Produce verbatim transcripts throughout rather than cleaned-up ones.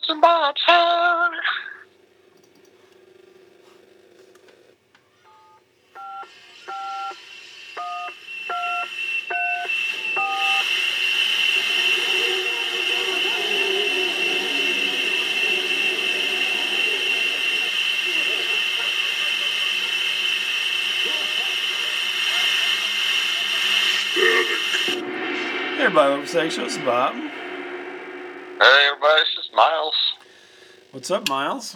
Some Bob's heart. Hey, everybody, welcome to Sex Show. It's Bob. Hey, everybody, this is Miles. What's up, Miles?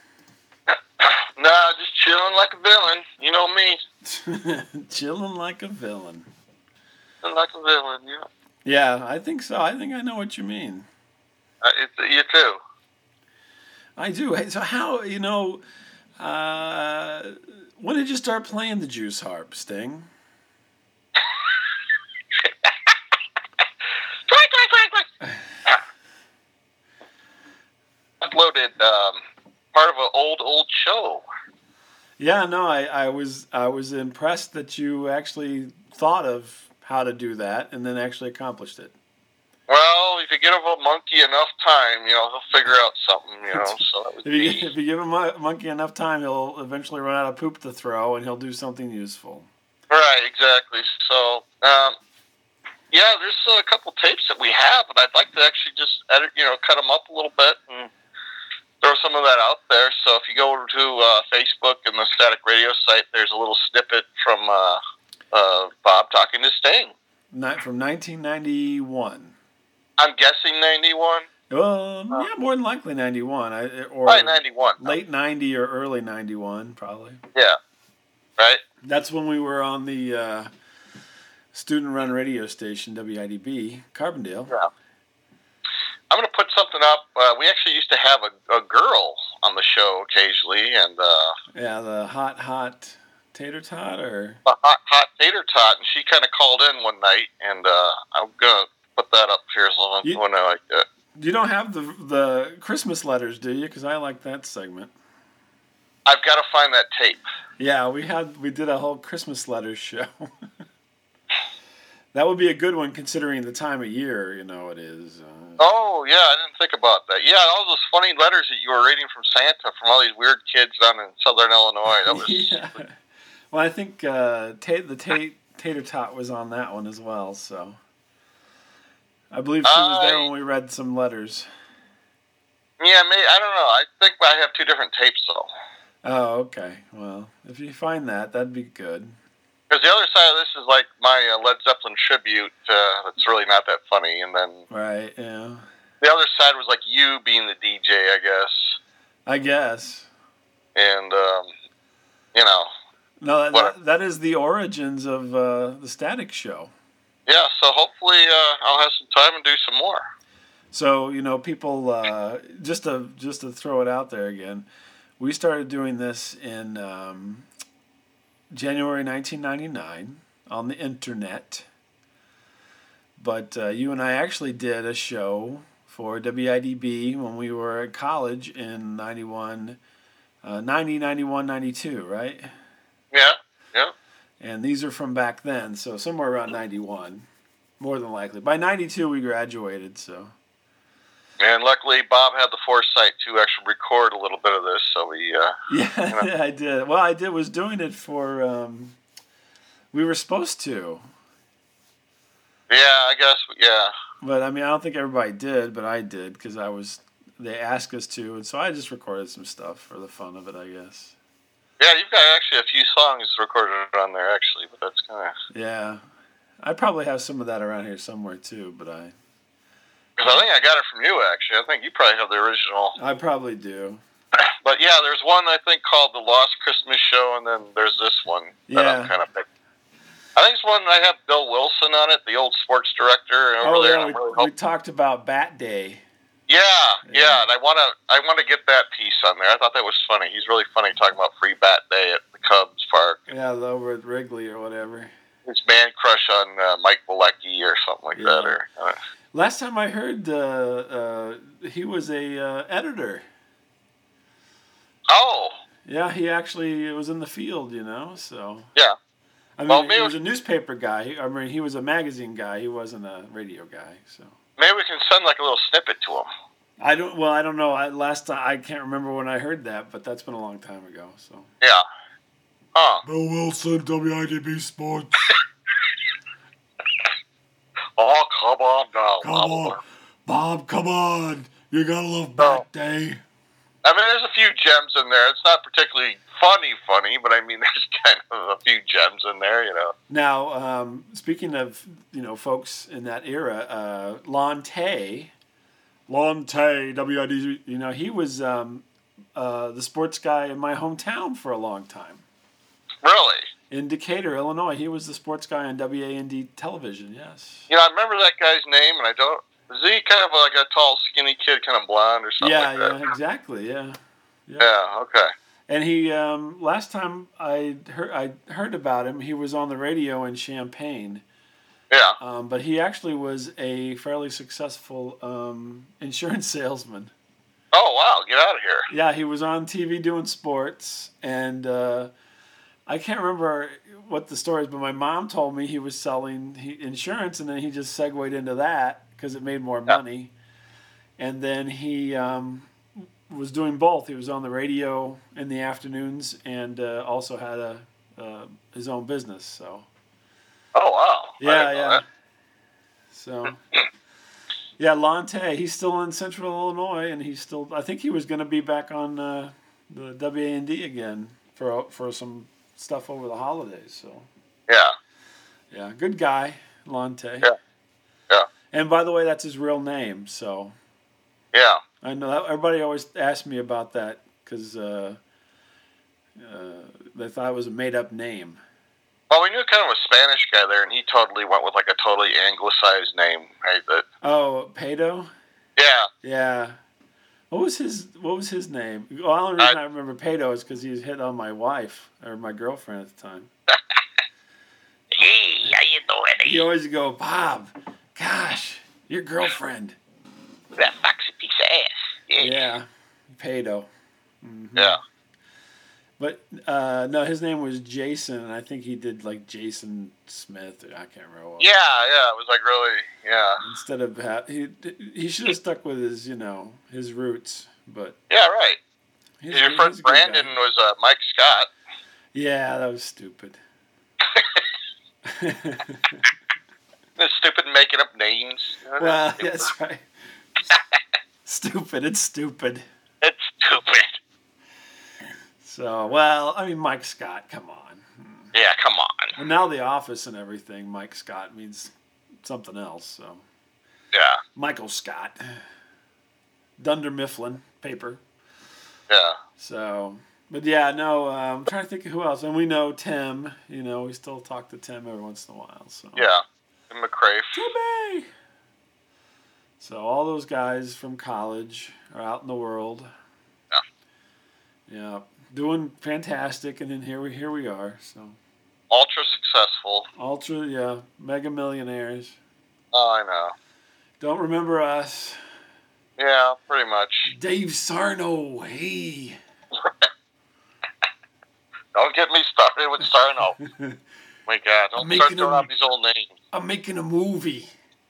Nah, just chilling like a villain. You know me. Chilling like a villain. Chilling like a villain, yeah. Yeah, I think so. I think I know what you mean. Uh, it's, you too. I do. Hey, so how, you know, uh, when did you start playing the juice harp, Sting? Uploaded um, part of an old, old show. Yeah, no, I, I was I was impressed that you actually thought of how to do that and then actually accomplished it. Well, if you give a monkey enough time, you know, he'll figure out something, you know, so that was if, you, me. if you give a monkey enough time, he'll eventually run out of poop to throw and he'll do something useful. Right, exactly. So, um, yeah, there's a couple tapes that we have, but I'd like to actually just edit, you know, cut them up a little bit and throw some of that out there. So if you go over to uh, Facebook and the Static Radio site, there's a little snippet from uh, uh, Bob talking to Sting. Not from nineteen ninety-one. I'm guessing ninety-one. Well, uh, yeah, more than likely ninety-one. I, or probably ninety-one. Late ninety or early ninety-one, probably. Yeah. Right? That's when we were on the uh, student-run radio station, W I D B, Carbondale. Yeah. I'm going to put something up. Uh, we actually used to have a, a girl on the show occasionally, and uh, yeah, the hot, hot tater tot, or a hot, hot tater tot, and she kind of called in one night, and uh, I'm going to put that up here as long as when I like that. You don't have the the Christmas letters, do you? Because I like that segment. I've got to find that tape. Yeah, we had we did a whole Christmas letters show. That would be a good one, considering the time of year, you know, it is. Uh, oh, yeah, I didn't think about that. Yeah, all those funny letters that you were reading from Santa from all these weird kids down in Southern Illinois. That was yeah. Well, I think uh, ta- the ta- tater tot was on that one as well, so. I believe she was there uh, when we read some letters. Yeah, maybe, I don't know. I think I have two different tapes, though. Oh, okay. Well, if you find that, that'd be good. Because the other side of this is like my uh, Led Zeppelin tribute. Uh, it's really not that funny, and then right, yeah. The other side was like you being the D J, I guess. I guess. And um, you know. No, that, that, that is the origins of uh, the Static Show. Yeah, so hopefully uh, I'll have some time and do some more. So you know, people uh, just to just to throw it out there again, we started doing this in. Um, January nineteen ninety-nine on the internet, but uh, you and I actually did a show for W I D B when we were at college in ninety-one, uh, ninety, ninety-one, ninety-two, right? Yeah, yeah. And these are from back then, so somewhere around ninety-one, more than likely. By ninety-two, we graduated, so. And luckily, Bob had the foresight to actually record a little bit of this, so we. Uh, yeah, you know. I did. Well, I did was doing it for. Um, we were supposed to. Yeah, I guess. Yeah. But I mean, I don't think everybody did, but I did because I was. They asked us to, and so I just recorded some stuff for the fun of it, I guess. Yeah, you've got actually a few songs recorded on there, actually, but that's kind of. Yeah, I probably have some of that around here somewhere too, but I. Because I think I got it from you, actually. I think you probably have the original. I probably do. But yeah, there's one I think called The Lost Christmas Show, and then there's this one that yeah. I'm kind of picking. I think it's one I have Bill Wilson on it, the old sports director over oh, there. Yeah, we, really we talked about Bat Day. Yeah, yeah, yeah, and I want to I want to get that piece on there. I thought that was funny. He's really funny talking about Free Bat Day at the Cubs Park. Yeah, over at Wrigley or whatever. His man crush on uh, Mike Bilecki or something like yeah. that. Or uh, Last time I heard, uh, uh, he was a uh, editor. Oh. Yeah, he actually was in the field, you know, so. Yeah. I mean, well, he was a newspaper guy. I mean, he was a magazine guy. He wasn't a radio guy, so. Maybe we can send like a little snippet to him. I don't. Well, I don't know. I, last time I can't remember when I heard that, but that's been a long time ago. So. Yeah. Huh. Bill Wilson, W I D B Sports. Oh, come on now. Come on, Bob. Come on. You gotta love So- Back Day. I mean, there's a few gems in there. It's not particularly funny, funny, but I mean, there's kind of a few gems in there, you know. Now, um, speaking of you know folks in that era, uh, Lon Tay, Lon Tay, W I D B. You know, he was um, uh, the sports guy in my hometown for a long time. Really? In Decatur, Illinois, he was the sports guy on W A N D television. Yes. You know, I remember that guy's name, and I don't. Is he kind of like a tall, skinny kid, kind of blonde or something Yeah, like that? yeah, exactly. Yeah. Yeah, okay. And he, um, last time I heard, I heard about him, he was on the radio in Champaign. Yeah. Um, but he actually was a fairly successful um, insurance salesman. Oh, wow. Get out of here. Yeah, he was on T V doing sports, and uh, I can't remember what the story is, but my mom told me he was selling he, insurance, and then he just segued into that because it made more Yeah. money. And then he um, was doing both. He was on the radio in the afternoons and uh, also had a uh, his own business. So Oh, wow. I yeah, didn't know yeah. that. So yeah, Lonte, he's still in Central Illinois, and he's still. I think he was going to be back on uh, the W A N D again for for some stuff over the holidays. So Yeah. yeah, good guy, Lonte. Yeah. Yeah. And by the way, that's his real name. So Yeah. I know that everybody always asks me about that because uh, uh, they thought it was a made up name. Well, we knew kind of a Spanish guy there, and he totally went with like a totally anglicized name, right? That, Oh, Pedo. yeah. Yeah. What was his What was his name? Well, the only reason I, I remember Pedo is because he was hit on my wife or my girlfriend at the time. Hey, how you doing? He always go, Bob. Gosh, your girlfriend. That foxy piece of ass. Yeah. Yeah, Pedo. Mm-hmm. Yeah. But uh, no, his name was Jason, and I think he did like Jason Smith. Or I can't remember what. Yeah, yeah. It was like really, yeah. Instead of ha- he he should have stuck with his you know his roots, but Yeah, right. he's, Your he's friend a good guy. Brandon was uh, Mike Scott. Yeah, that was stupid. It's stupid making up names. Well, that's right. Stupid. It's stupid. It's stupid. So, well, I mean, Mike Scott, come on. Yeah, come on. And now The Office and everything, Mike Scott means something else. So, Yeah, Michael Scott, Dunder Mifflin, paper. yeah. So, but yeah, no, uh, I'm trying to think of who else. And we know Tim. You know, we still talk to Tim every once in a while. So Yeah. And McCrafe. Timmy. So all those guys from college are out in the world. Yeah. Yeah, doing fantastic, and then here we here we are. So Ultra successful. ultra, yeah, mega millionaires. Oh, I know. Don't remember us. Yeah, pretty much. Dave Sarno, hey. Don't get me started with Sarno. My God, don't I'm start making throwing him- out these old names. I'm making a movie.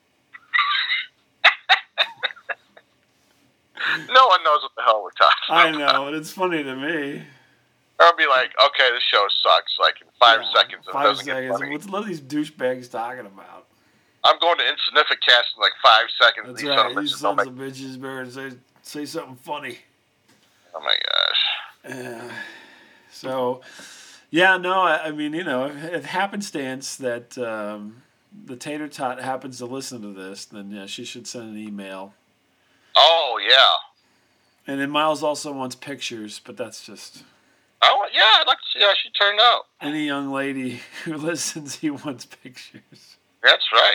No one knows what the hell we're talking I about. know, and it's funny to me. I'll be like, okay, this show sucks. Like in five Yeah, seconds, it Five doesn't seconds. get funny. What's what are these douchebags talking about? I'm going to Insignificast in like five seconds. That's these right. son of These bitches don't sons make- of bitches better say say something funny. Oh my gosh. Yeah. So, yeah, no, I, I mean, you know, if, if happenstance that um, the Tater Tot happens to listen to this, then yeah, she should send an email. Oh yeah. And then Miles also wants pictures, but that's just Oh yeah, I'd like to see how she turned out. any young lady who listens, he wants pictures. That's right.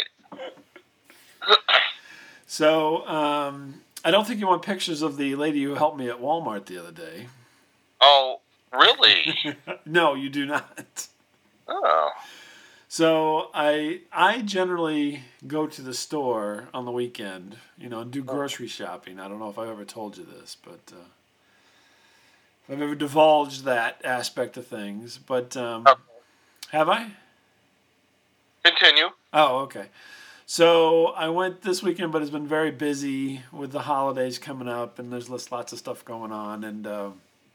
So, um, I don't think you want pictures of the lady who helped me at Walmart the other day. Oh really? No, you do not. Oh. So I I generally go to the store on the weekend, you know, and do grocery shopping. I don't know if I've ever told you this, but uh, if I've ever divulged that aspect of things. But um, Okay. have I? Continue. Oh, okay. So I went this weekend, but it's been very busy with the holidays coming up, and there's lots lots of stuff going on. And uh,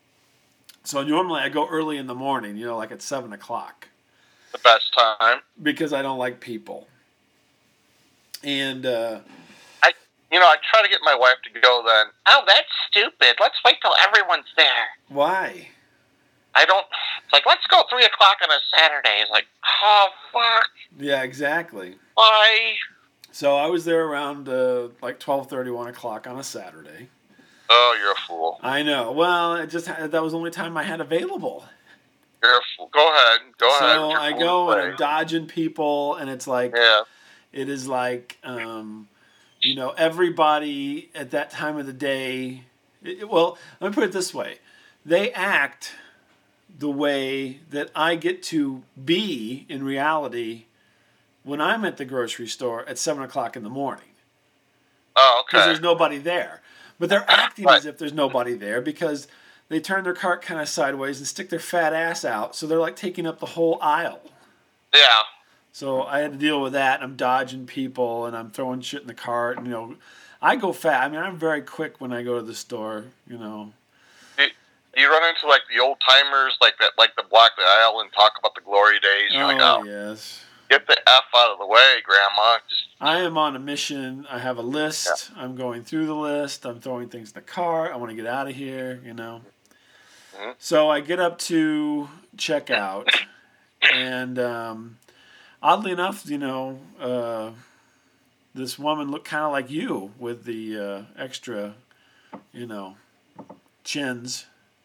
so normally I go early in the morning, you know, like at seven o'clock. The best time. Because I don't like people. And, uh... I, you know, I try to get my wife to go then. Oh, that's stupid. Let's wait till everyone's there. Why? I don't... It's like, let's go three o'clock on a Saturday. It's like, oh, fuck. Yeah, exactly. Why? So I was there around, uh, like twelve thirty, one o'clock on a Saturday. Oh, you're a fool. I know. Well, it just that was the only time I had available. You're a fool. Go ahead. Go so ahead. So I go and I'm dodging people, and it's like... Yeah. It is like, um, you know, everybody at that time of the day... It, well, let me put it this way. They act the way that I get to be in reality when I'm at the grocery store at seven o'clock in the morning. Oh, okay. Because there's nobody there. But they're acting right. as if there's nobody there because they turn their cart kind of sideways and stick their fat ass out. So they're like taking up the whole aisle. Yeah. So I had to deal with that. And I'm dodging people and I'm throwing shit in the cart. And, you know, I go fast. I mean, I'm very quick when I go to the store, you know. Do you run into, like, the old timers, like that, like the block the aisle and talk about the glory days? You're oh, like, oh, yes. Get the F out of the way, Grandma. Just I am on a mission. I have a list. Yeah. I'm going through the list. I'm throwing things in the cart. I want to get out of here, you know. Mm-hmm. So I get up to checkout, and um, oddly enough, you know, uh, this woman looked kind of like you with the uh, extra, you know, chins.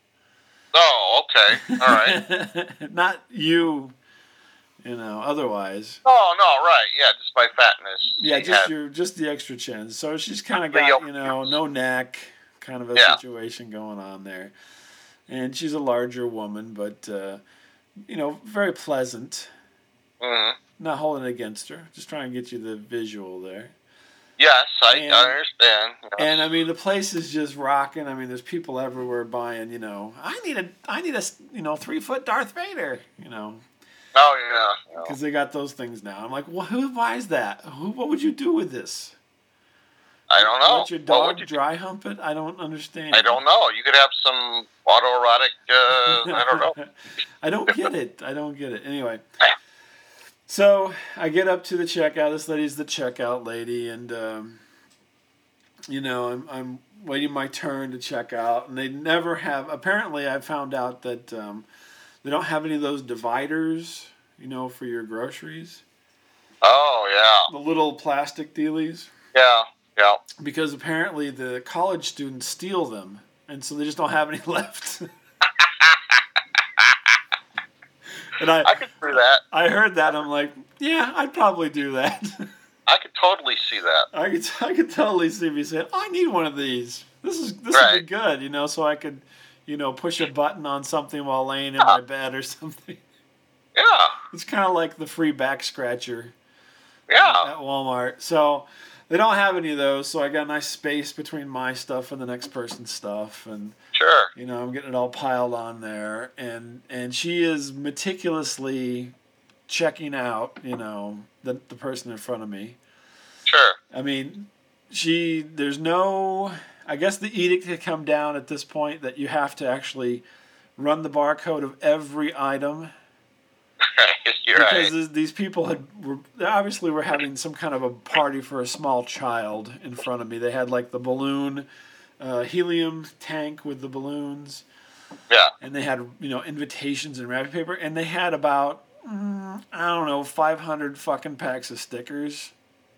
Oh, okay. All right. Not you. You know, otherwise. Oh no, right? Yeah, just my fatness. Yeah, just had. your just the extra chin. So she's kind of got you know no neck, kind of a yeah. situation going on there, and she's a larger woman, but uh, you know very pleasant. Mm-hmm. Not holding it against her, just trying to get you the visual there. Yes, I and, understand. Yes. And I mean the place is just rocking. I mean there's people everywhere buying. You know, I need a I need a you know three foot Darth Vader. You know. Oh, yeah. Because they got those things now. I'm like, well, who buys that? Who? What would you do with this? I don't know. Let your dog you dry do? hump it? I don't understand. I don't know. You could have some autoerotic, uh, I don't know. I don't get it. I don't get it. Anyway. So I get up to the checkout. This lady's the checkout lady. And, um, you know, I'm, I'm waiting my turn to check out. And they never have. Apparently, I found out that... Um, They don't have any of those dividers, you know, for your groceries. Oh, yeah. The little plastic dealies. Yeah, yeah. Because apparently the college students steal them, and so they just don't have any left. and I, I could do that. I heard that. I'm like, yeah, I'd probably do that. I could totally see that. I could, I could totally see me saying, I need one of these. This is this right. would be good, you know, so I could... You know, push a button on something while laying in my bed or something. Yeah. It's kind of like the free back scratcher. Yeah. At Walmart. So they don't have any of those, so I got a nice space between my stuff and the next person's stuff. And, sure. You know, I'm getting it all piled on there. And and she is meticulously checking out, you know, the the person in front of me. Sure. I mean, she, there's no... I guess the edict had come down at this point that you have to actually run the barcode of every item. You're because right. these people had were obviously were having some kind of a party for a small child in front of me. They had like the balloon, uh, helium tank with the balloons. Yeah. And they had you know invitations and wrapping paper, and they had about mm, I don't know five hundred fucking packs of stickers.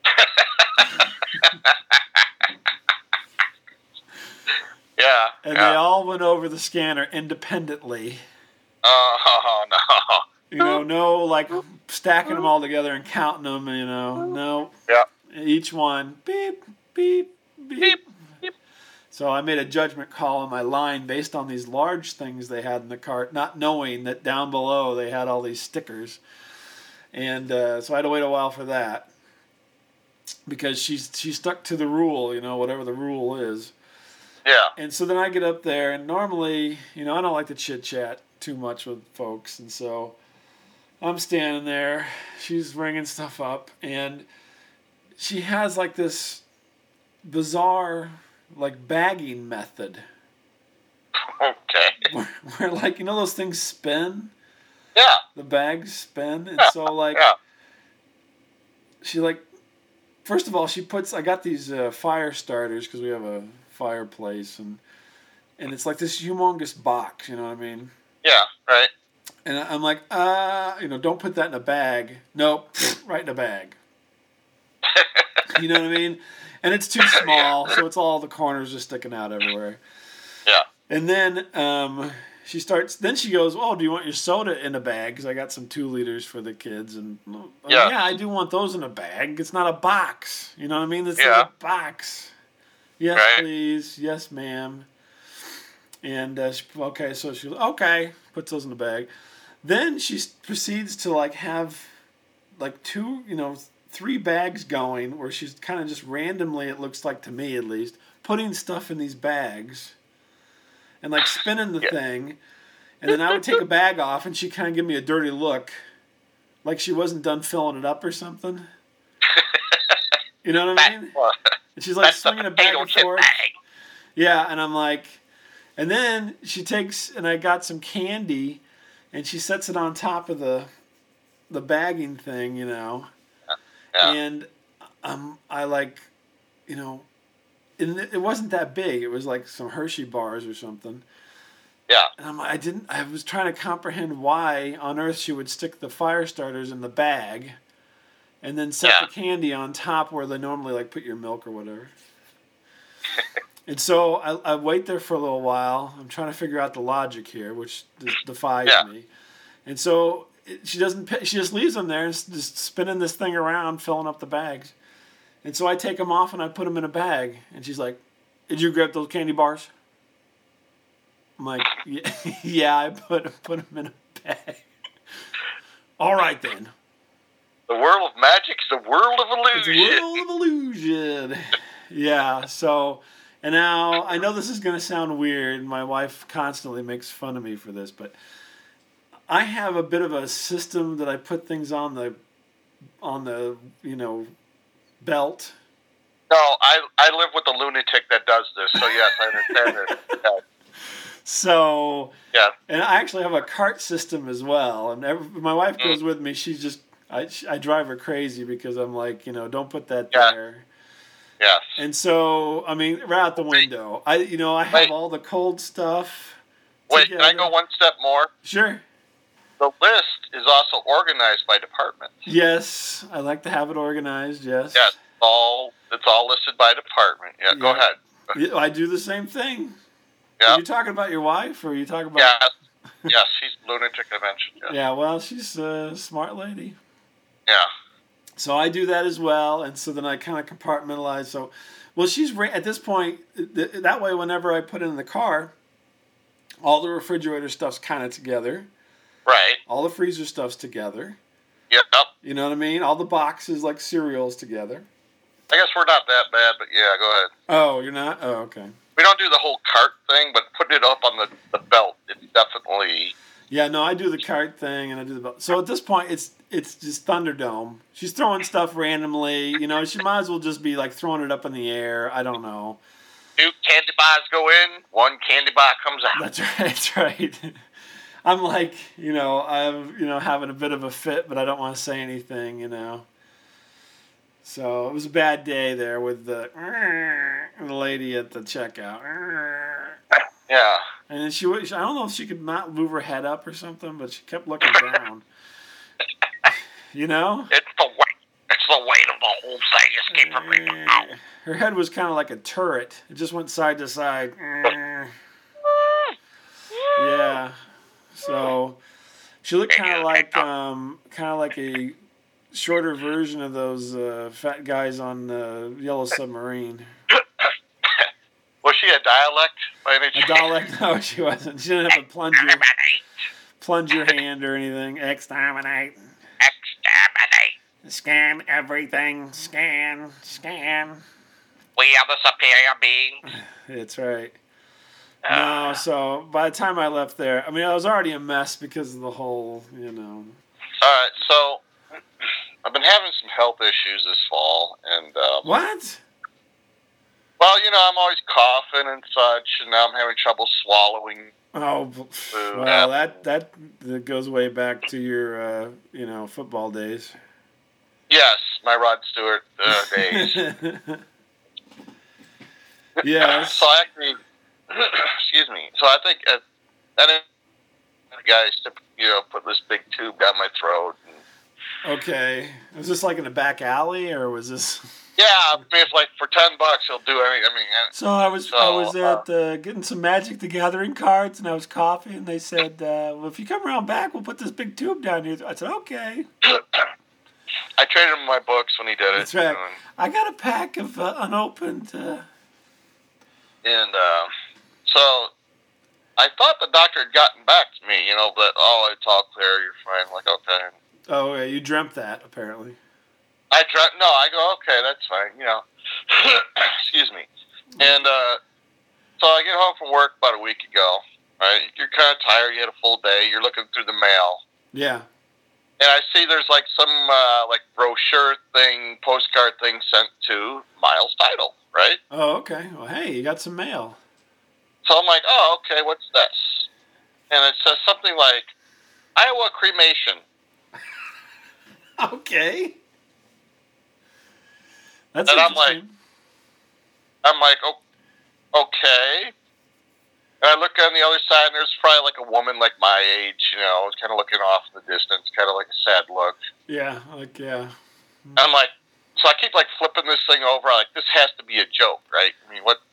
Yeah. And yeah. they all went over the scanner independently. Oh, no. You know, no, like, stacking them all together and counting them, you know. No. Yeah. Each one, beep, beep, beep. Beep, beep. So I made a judgment call on my line based on these large things they had in the cart, not knowing that down below they had all these stickers. And uh, so I had to wait a while for that. Because she's she stuck to the rule, you know, whatever the rule is. Yeah. And so then I get up there, and normally, you know, I don't like to chit-chat too much with folks, and so I'm standing there, she's ringing stuff up, and she has like this bizarre like bagging method. Okay. Where, where like you know those things spin. Yeah. The bags spin, and Yeah. so like Yeah. she like. First of all, she puts. I got these uh, fire starters because we have a fireplace, and and it's like this humongous box. You know what I mean? Yeah. Right. And I'm like, uh, you know, don't put that in a bag. Nope, right in a bag. You know what I mean? And it's too small, Yeah. so it's all the corners are sticking out everywhere. Yeah. And then um, she starts. Then she goes, "Oh, do you want your soda in a bag? Because I got some two liters for the kids." And oh, Yeah. yeah, I do want those in a bag. It's not a box. You know what I mean? It's Yeah. like a box. Yes, Right. please. Yes, ma'am. And uh, she, okay, so she okay puts those in the bag. Then she s- proceeds to like have like two, you know, three bags going where she's kind of just randomly, it looks like to me at least, putting stuff in these bags and like spinning the Yeah. thing. And then I would take a bag off and she'd kind of give me a dirty look like she wasn't done filling it up or something. You know what I mean? And she's like That's swinging the it back potato and chip forth. bag. Yeah, and I'm like, and then she takes, and I got some candy, and she sets it on top of the, the bagging thing, you know, Yeah. and um, I like, you know, and it wasn't that big. It was like some Hershey bars or something. Yeah. And I'm, I didn't. I was trying to comprehend why on earth she would stick the fire starters in the bag, and then set Yeah. the candy on top where they normally like put your milk or whatever. And so I, I wait there for a little while. I'm trying to figure out the logic here, which d- defies Yeah. me. And so it, she doesn't. pi- She just leaves them there and s- just spinning this thing around, filling up the bags. And so I take them off and I put them in a bag. And she's like, "Did you grab those candy bars?" I'm like, "Yeah, yeah I put put them in a bag." All right then. The world of magic's the world of It's a illusion. world of illusion. Yeah, so, and now I know this is going to sound weird. My wife constantly makes fun of me for this, but I have a bit of a system that I put things on the, on the, you know, belt. No, I I live with a lunatic that does this, so yes, I understand it. Yeah. So, Yeah. and I actually have a cart system as well. And every, my wife goes with me. She's just, I, I drive her crazy because I'm like, you know, don't put that Yeah. there. Yes. And so, I mean, right out the window. I, you know, I have Wait. all the cold stuff. Wait, can I together. go one step more? Sure. The list is also organized by department. Yes, I like to have it organized. Yes. Yes, all it's all listed by department. Yeah, go Yeah. ahead. Yeah, I do the same thing. Yeah. Are you talking about your wife, or are you talking about? Yes. Yes, she's lunatic. I mentioned. Yes. Yeah. Well, she's a smart lady. Yeah. So I do that as well, and so then I kind of compartmentalize. So, well, she's ra- at this point. Th- that way, whenever I put it in the car, all the refrigerator stuff's kind of together. Right. All the freezer stuff's together. Yep. You know what I mean? All the boxes like cereals together. I guess we're not that bad, but yeah, go ahead. Oh, you're not? Oh, okay. We don't do the whole cart thing, but putting it up on the, the belt, it's definitely. Yeah, no, I do the cart thing and I do the belt. So at this point, it's it's just Thunderdome. She's throwing stuff randomly. You know, she might as well just be like throwing it up in the air. I don't know. Two candy bars go in, one candy bar comes out. That's right. That's right. I'm like, you know, I'm, you know, having a bit of a fit, but I don't want to say anything, you know. So it was a bad day there with the, the lady at the checkout. Yeah. And then she, wa- I don't know if she could not move her head up or something, but she kept looking down. You know? It's the weight. It's the weight of the whole thing. Escape from me. Ow. Her head was kind of like a turret. It just went side to side. Yeah. So she looked kind of like um, kind of like a shorter version of those uh, fat guys on the Yellow Submarine. Was she a dialect by any A chance? dialect? No, she wasn't. She didn't have to plunge your, plunge your hand or anything. Exterminate. Exterminate. Scan everything. Scan. Scan. We are the superior beings. That's right. No, so by the time I left there, I mean, I was already a mess because of the whole, you know. All right, so I've been having some health issues this fall, and um, what? Well, you know, I'm always coughing and such, and now I'm having trouble swallowing. Oh, food. well, that, that that goes way back to your, uh, you know, football days. Yes, my Rod Stewart uh, days. Yes. So I actually, excuse me. So I think uh, that the guys to you know put this big tube down my throat. And, okay, was this like in a back alley, or was this? Yeah, I mean, it's like for ten bucks, he'll do anything. I mean, so I was so, I was at uh, uh, getting some Magic the Gathering cards, and I was coughing, and they said, uh, "Well, if you come around back, we'll put this big tube down here." I said, "Okay." I traded him my books when he did it. That's right. You know, and, I got a pack of uh, unopened. Uh... and uh, so I thought the doctor had gotten back to me, you know, but oh, it's all clear. You're fine. I'm like, okay. Oh, yeah, you dreamt that apparently. I try, no, I go, okay, that's fine, you know. Excuse me. And uh, so I get home from work about a week ago, right? You're kind of tired, you had a full day, you're looking through the mail. Yeah. And I see there's like some uh, like brochure thing, postcard thing sent to Miles Title, right? Oh, okay. Well, hey, you got some mail. So I'm like, oh, okay, what's this? And it says something like, Iowa cremation. Okay. That's and I'm like, I'm like, oh, okay. And I look on the other side, and there's probably like a woman like my age, you know, kind of looking off in the distance, kind of like a sad look. Yeah, like, yeah. And I'm like, so I keep like flipping this thing over. I'm like, this has to be a joke, right? I mean, what?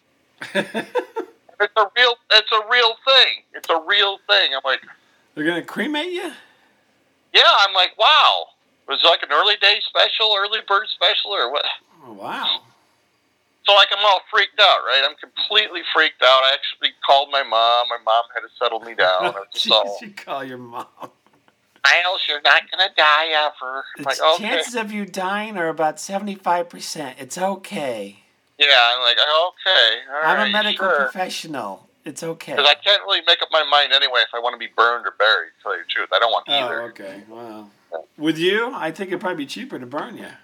It's a real, it's a real thing. It's a real thing. I'm like, they're gonna cremate you? Yeah, I'm like, wow. Was it like an early day special, early bird special, or what? Oh, wow. So, like, I'm all freaked out, right? I'm completely freaked out. I actually called my mom. My mom had to settle me down. Jeez, all, you call your mom. Miles, you're not going to die ever. The like, okay. chances of you dying are about seventy-five percent. It's okay. Yeah, I'm like, okay. All I'm right, a medical sure. professional. It's okay. Because I can't really make up my mind anyway if I want to be burned or buried, to tell you the truth. I don't want either. Oh, okay. Wow. With you, I think it'd probably be cheaper to burn you.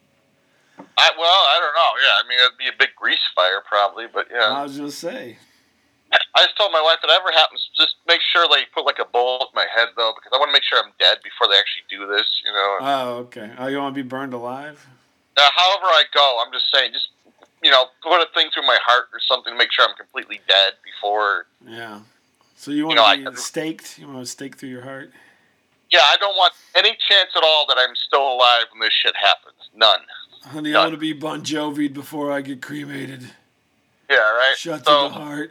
I, well, I don't know. Yeah, I mean, it'd be a big grease fire probably, but yeah. I was going to say. I just told my wife, if it ever happens, just make sure they put like a bullet in my head, though, because I want to make sure I'm dead before they actually do this, you know. Oh, okay. Oh, you want to be burned alive? Now, however I go, I'm just saying, just, you know, put a thing through my heart or something to make sure I'm completely dead before. Yeah. So you want you know, to be I, staked? You want to stake through your heart? Yeah, I don't want any chance at all that I'm still alive when this shit happens. None. Honey, None. I want to be Bon Jovi'd before I get cremated. Yeah, right? Shot so, to the heart.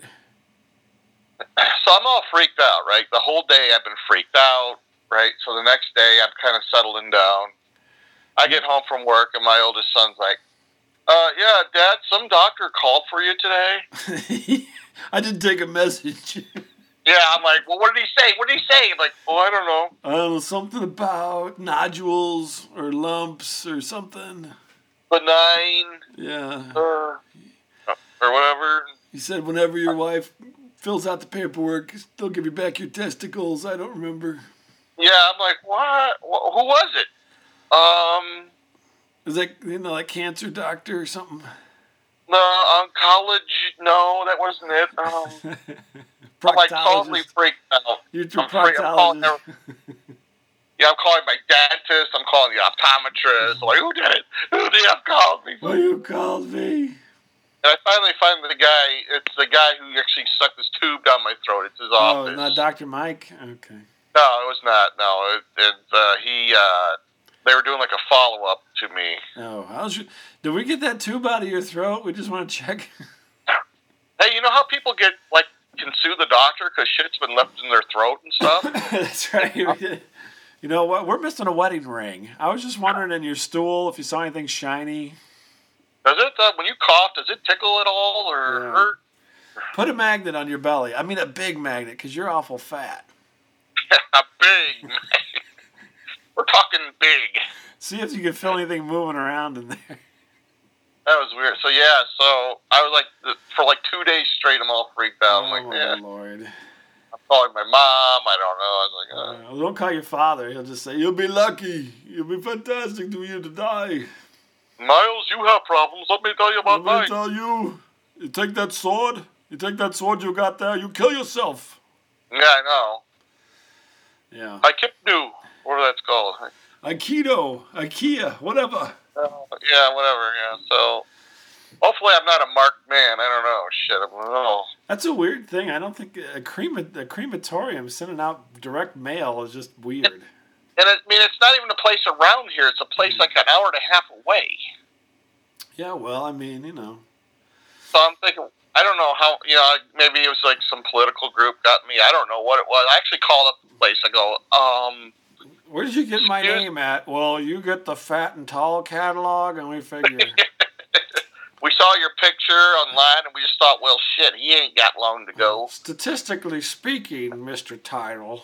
So I'm all freaked out, right? The whole day I've been freaked out, right? So the next day I'm kind of settling down. I get home from work and my oldest son's like, uh, yeah, Dad, some doctor called for you today. I didn't take a message. Yeah, I'm like, well, what did he say? What did he say? I'm like, oh, I don't know. I don't know, something about nodules or lumps or something. Benign. Yeah. Or, or whatever. He said whenever your wife fills out the paperwork, they'll give you back your testicles. I don't remember. Yeah, I'm like, what? Wh- Who was it? Um... Is that, you know, like cancer doctor or something? No, um, college, no, that wasn't it. Um, I'm like totally freaked out. You're I'm freak, I'm calling their, yeah, I'm calling my dentist. I'm calling the optometrist. I'm like, who did it? Who did have called me? Well, you called me. And I finally find the guy. It's the guy who actually stuck this tube down my throat. It's his office. Oh, not Doctor Mike? Okay. No, it was not. No, it, it, uh, he, uh, they were doing like a follow-up to me. Oh, how's your, did we get that tube out of your throat? We just want to check. Hey, you know how people get, like, can sue the doctor because shit's been left in their throat and stuff? That's right. You know what? We're missing a wedding ring. I was just wondering in your stool if you saw anything shiny. Does it, uh, when you cough, does it tickle at all or Yeah. hurt? Put a magnet on your belly. I mean a big magnet because you're awful fat. A big magnet. We're talking big. See if you can feel anything moving around in there. That was weird. So, yeah, so I was like, for like two days straight, I'm all freaked out. I'm Oh, like, my yeah. Lord. I'm calling my mom. I don't know. I was like, uh. uh, don't call your father. He'll just say, "You'll be lucky. You'll be fantastic to you to die." Miles, you have problems. Let me tell you about Let me mine. tell you. You take that sword. You take that sword you got there. You kill yourself. Yeah, I know. Yeah. Aikipnu, whatever that's called. Aikido, Ikea, whatever. Uh, yeah, whatever. Yeah. So hopefully I'm not a marked man. I don't know. Shit. I don't know. That's a weird thing. I don't think a, crema, a crematorium sending out direct mail is just weird. And I mean, it's not even a place around here. It's a place like an hour and a half away. Yeah, well, I mean, you know. So I'm thinking, I don't know how, you know, maybe it was like some political group got me. I don't know what it was. I actually called up the place. I go, um... where did you get my excuse- name at? Well, you get the Fat and Tall catalog, and we figure... we saw your picture online, and we just thought, well, shit, he ain't got long to go. Statistically speaking, Mister Title,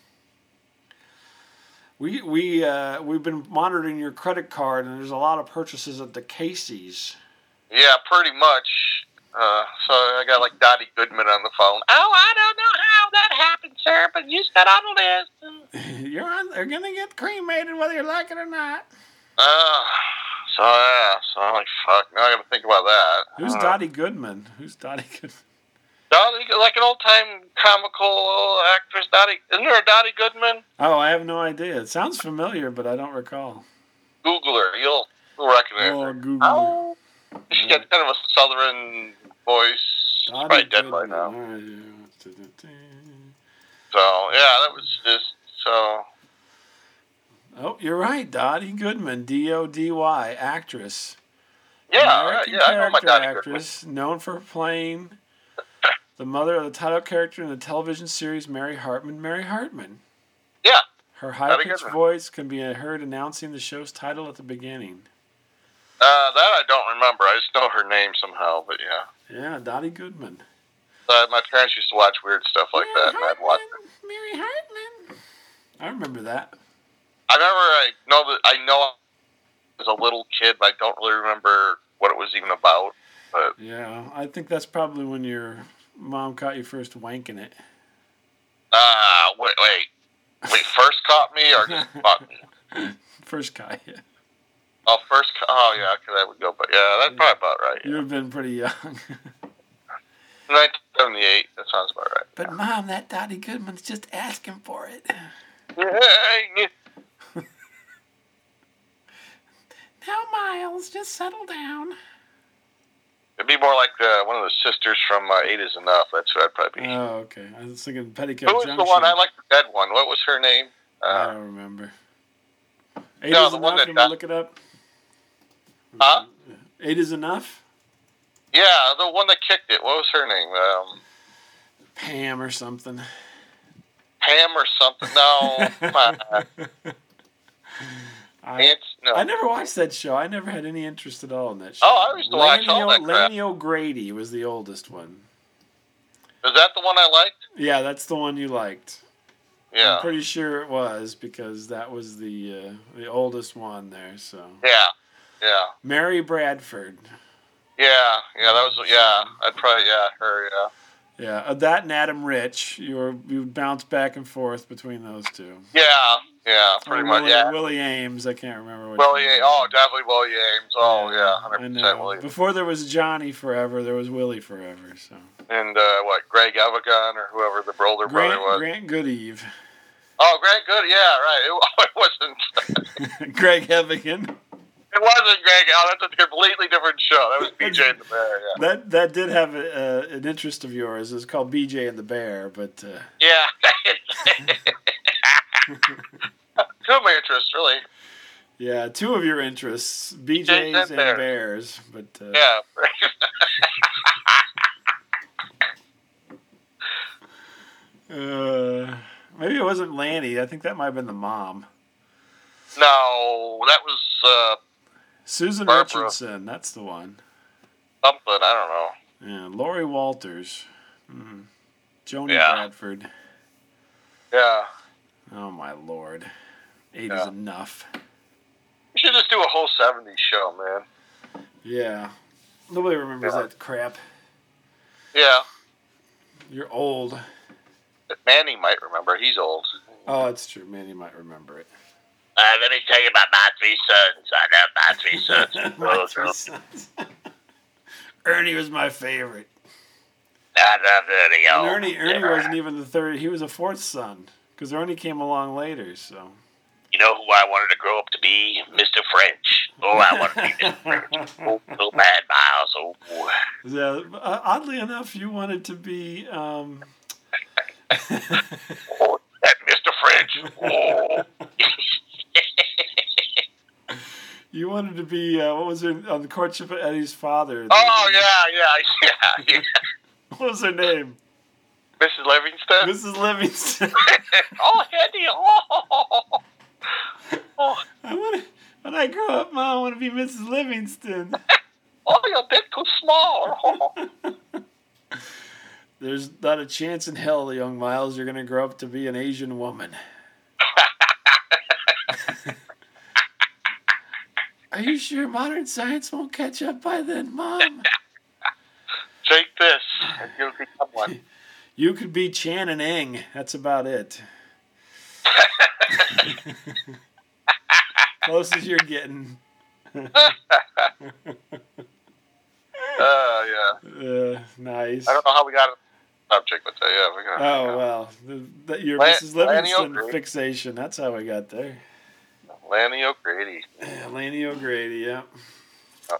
we we uh, we've been monitoring your credit card, and there's a lot of purchases at the Casey's. Yeah, pretty much. Uh, so I got like Dottie Goodman on the phone. Oh, I don't know how that happened, sir, but you got on the list. You're on. They're gonna get cremated whether you like it or not. Uh, so yeah, so I'm like, fuck. Now I got to think about that. Who's uh, Dottie Goodman? Who's Dottie Goodman? Dottie, like an old time comical actress. Dottie, isn't there a Dottie Goodman? Oh, I have no idea. It sounds familiar, but I don't recall. Google her. You'll, you'll recognize Oh, her. Google. Oh, she got kind of a southern voice. She's Dottie probably dead Goodman. by now. All right, yeah. So yeah, that was just so. Oh, you're right, Dottie Goodman, D O D Y, actress. Yeah, American right, yeah, I know my character Dottie actress, known for playing the mother of the title character in the television series Mary Hartman, Mary Hartman. Yeah. Her high-pitched voice can be heard announcing the show's title at the beginning. Uh, that I don't remember. I just know her name somehow, but yeah. Yeah, Dottie Goodman. Uh, my parents used to watch weird stuff like Mary that, and I'd watch it. Mary Hartman. I remember that. I remember. I know that. I know. I was a little kid, but I don't really remember what it was even about. But yeah, I think that's probably when your mom caught you first wanking it. Ah, uh, wait, wait, wait. First caught me, or just caught me? First caught you. Oh, first. Oh, yeah. Okay, that would go. But yeah, that's probably about right. You've yeah. been pretty young. nineteen seventy-eight. That sounds about right. But Mom, that Dottie Goodman's just asking for it. Yeah. Now, Miles, just settle down. It'd be more like uh, one of the sisters from uh, Eight Is Enough. That's who I'd probably be. Oh, okay. I was thinking Petticoat Who was Junction. the one? I like the dead one. What was her name? Uh, I don't remember. Eight no, is the enough. one that Can we got- look it up? Huh? Eight is enough. Yeah, the one that kicked it. What was her name? Um, Pam or something. Pam or something? No, come on. I, It's, no. I never watched that show. I never had any interest at all in that show. Oh, I used to watch Laney, all that crap. Laney O'Grady was the oldest one. Is that the one I liked? Yeah, that's the one you liked. Yeah. I'm pretty sure it was because that was the uh, the oldest one there. So Yeah. Yeah. Mary Bradford. Yeah. Yeah. That was. Yeah. I'd probably. Yeah. Her. Yeah. Yeah, uh, that and Adam Rich. You were you bounce back and forth between those two. Yeah. Yeah. Pretty Or much. Willie, Yeah. Willie Ames. I can't remember. Which Willie. one. Oh, definitely Willie Ames. Oh, yeah. I Hundred know. percent Willie. Before there was Johnny Forever, there was Willie Forever. So And uh, what? Greg Evigan or whoever the older brother Grant, was. Grant Goodeve. Oh, Greg Good. Yeah. Right. It, it wasn't. Greg Evigan. It wasn't Greg. Oh, that's a completely different show. That was B J and the Bear. Yeah. That that did have a, uh, an interest of yours. It's called B J and the Bear, but uh, Yeah. Two of my interests, really. yeah, two of your interests, B Js and, and Bears. Bears. But uh, Yeah. uh, maybe it wasn't Lanny. I think that might have been the mom, No, that was uh, Susan Barbara. Richardson. That's the one. something. I don't know. Yeah, Lori Walters, mm. Joni Yeah. Bradford. Yeah. Oh my lord, eight Yeah. is enough. We should just do a whole seventies show, man. Yeah, nobody remembers Yeah. that crap. Yeah. You're old. Manny might remember. He's old. Oh, it's true. Manny might remember it. Uh, let me tell you about my three sons. I love my three sons. my three sons. Ernie was my favorite. I love Ernie. And Ernie, Ernie wasn't even the third. He was a fourth son because Ernie came along later. So. You know who I wanted to grow up to be? Mister French. Oh, I want to be Mister French. Oh, so bad, Miles. Oh. Yeah, uh, oddly enough, you wanted to be. Um... oh, that Mister French. Oh. You wanted to be, uh, what was it, on the Courtship of Eddie's father? Oh, yeah, yeah, yeah, yeah. What was her name? Missus Livingston? Missus Livingston. oh, Eddie, oh. oh. I want to, when I grow up, Mom, I want to be Missus Livingston. oh, you're a bit too small. There's not a chance in hell, young Miles, you're going to grow up to be an Asian woman. Are you sure modern science won't catch up by then, Mom? Take this, and you'll become one. You could be Chan and Eng. That's about it. Close as you're getting. Oh, uh, yeah. Uh, nice. I don't know how we got on the subject, but uh, yeah, we got. Oh, yeah. well. The, the, your Lan- Missus Livingston fixation. That's how we got there. Lanny O'Grady. Yeah, Lanny O'Grady, yeah. Oh.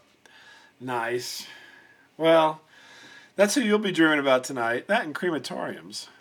Nice. Well, that's who you'll be dreaming about tonight. That and crematoriums.